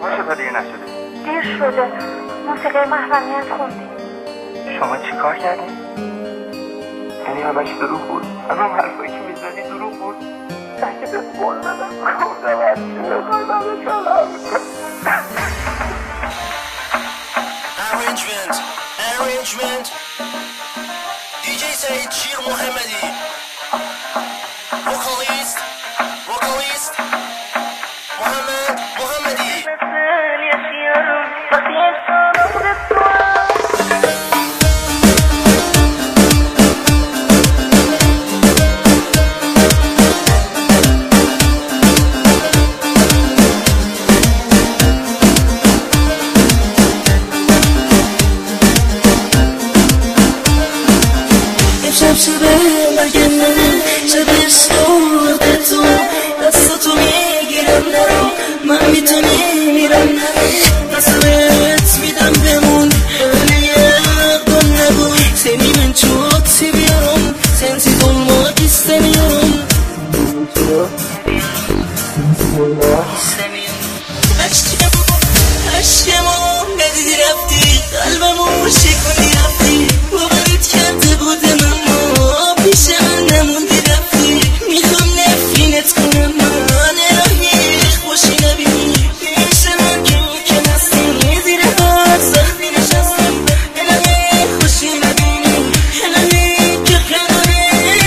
باشه تا دیر نشده. دیر شده. موسیقی محرمیت خوندیم. شما چی کار کردین؟ یعنی همش دروغ بود؟ همه حرفایی که میزدی دروغ بود؟ اگه به بول بدم کودم هرچی بخوای منو سلام Arrangement DJ Said Shir Mohammadi Vocalist Mohammed Mohammadi شب مگه من شب سوخت تو دستاتو میگیرم نرو من میتونی میرم نرو دستت میدم بمون ولی اقدام نبون سنی من چوتی بیارم سنسی دلما istemiyorum عشقمو ندیدی رفتی قلبمو شکوندی رفتی باورت کرده بودم اما پیش من نموندی رفتی میخوام نفرینت کنم من الهی خوشی نبینی پیش من که نستی زیر بار سختی نشستی الهی خوشی نبینی الهی که کناری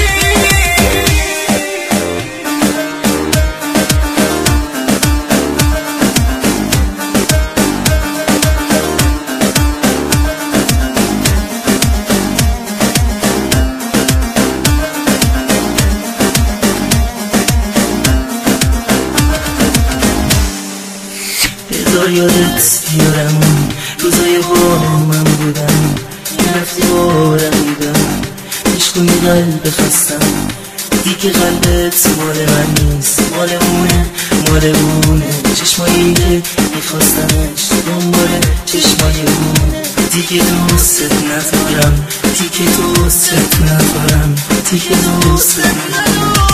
بذار یادت بیارم روزای با من بودم رفتی بارم بودم عشقونی قلب خستم دیگه قلبت مال من نیست مال اونه چشمایی که میخواستمش دنبال چشمای اونه دیگه دوست ندارم دیگه دوست ندارم دیگه دوست ندارم